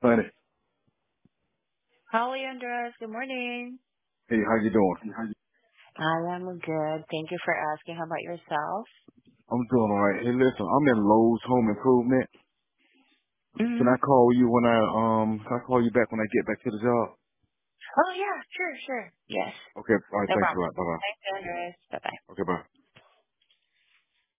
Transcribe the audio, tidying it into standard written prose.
Honey, Hi, Andres. Good morning. hey, how you doing? I am good. Thank you for asking. How about yourself? I'm doing all right. Hey, listen, I'm in Lowe's Home Improvement. Can Mm-hmm. I call you when can I call you back when I get back to the job? Oh, yeah. Sure, sure. Yes. Okay, all right, No thanks a problem. lot. Bye bye. Thanks, Andres. Bye-bye. Okay, bye.